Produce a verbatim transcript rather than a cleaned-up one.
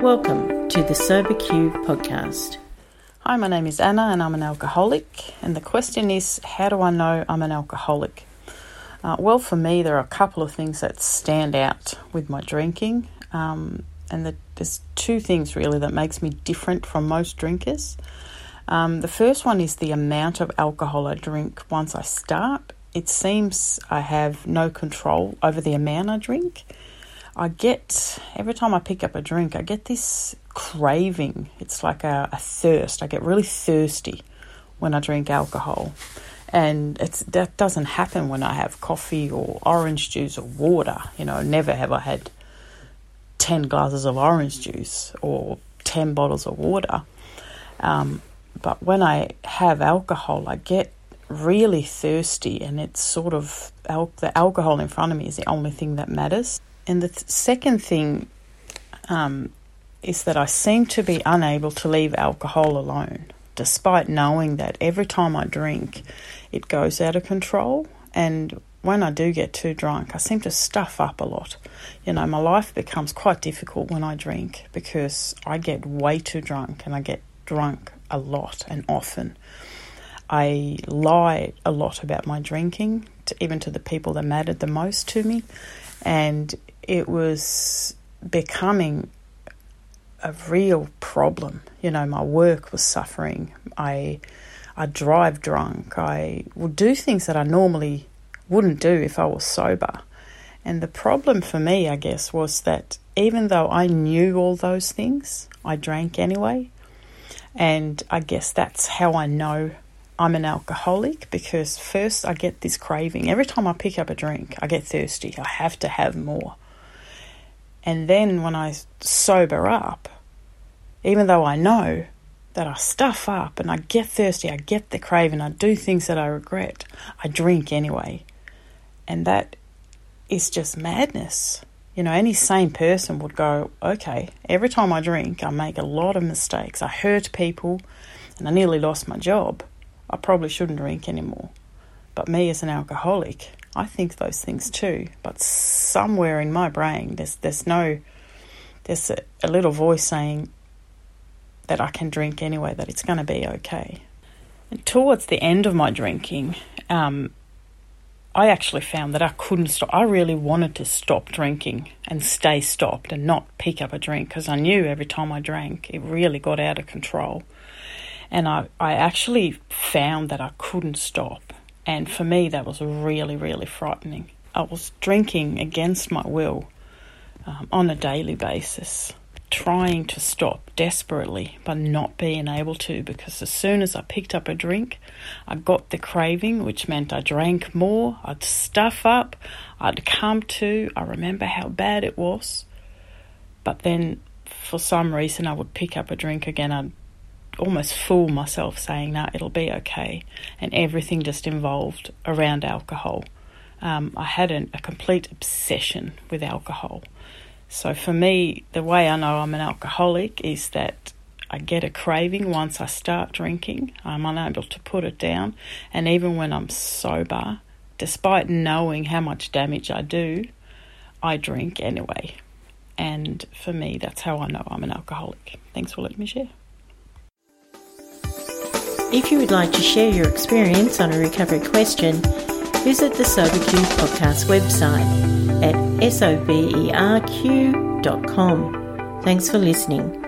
Welcome to the Sober Q podcast. Hi, my name is Anna and I'm an alcoholic, and the question is, how do I know I'm an alcoholic? Uh, well, for me, there are a couple of things that stand out with my drinking, um, and the, there's two things really that makes me different from most drinkers. Um, the first one is the amount of alcohol I drink once I start. It seems I have no control over the amount I drink. I get, every time I pick up a drink, I get this craving. It's like a, a thirst. I get really thirsty when I drink alcohol. And it's that doesn't happen when I have coffee or orange juice or water. You know, never have I had ten glasses of orange juice or ten bottles of water. Um, but when I have alcohol, I get really thirsty, and it's sort of, al- the alcohol in front of me is the only thing that matters. And the th- second thing um, is that I seem to be unable to leave alcohol alone, despite knowing that every time I drink, it goes out of control. And when I do get too drunk, I seem to stuff up a lot. You know, my life becomes quite difficult when I drink because I get way too drunk, and I get drunk a lot and often. I lie a lot about my drinking, to, even to the people that mattered the most to me. And it was becoming a real problem. You know, my work was suffering. I I drive drunk. I would do things that I normally wouldn't do if I was sober. And the problem for me, I guess, was that even though I knew all those things, I drank anyway. And I guess that's how I know I'm an alcoholic, because first I get this craving. Every time I pick up a drink, I get thirsty. I have to have more. And then when I sober up, even though I know that I stuff up and I get thirsty, I get the craving, I do things that I regret, I drink anyway. And that is just madness. You know, any sane person would go, okay, every time I drink, I make a lot of mistakes. I hurt people and I nearly lost my job. I probably shouldn't drink anymore. But me as an alcoholic, I think those things too. But somewhere in my brain, there's there's no, there's a, a little voice saying that I can drink anyway, that it's going to be okay. And towards the end of my drinking, um, I actually found that I couldn't stop. I really wanted to stop drinking and stay stopped and not pick up a drink, because I knew every time I drank, it really got out of control. And I, I actually found that I couldn't stop. And for me, that was really, really frightening. I was drinking against my will um, on a daily basis, trying to stop desperately, but not being able to, because as soon as I picked up a drink, I got the craving, which meant I drank more, I'd stuff up, I'd come to, I remember how bad it was. But then for some reason I would pick up a drink again, I'd almost fool myself saying, no, it'll be okay. And everything just involved around alcohol. Um, I had an, a complete obsession with alcohol. So for me, the way I know I'm an alcoholic is that I get a craving once I start drinking. I'm unable to put it down. And even when I'm sober, despite knowing how much damage I do, I drink anyway. And for me, that's how I know I'm an alcoholic. Thanks for letting me share. If you would like to share your experience on a recovery question, visit the Sober Q podcast website at soberq dot com. Thanks for listening.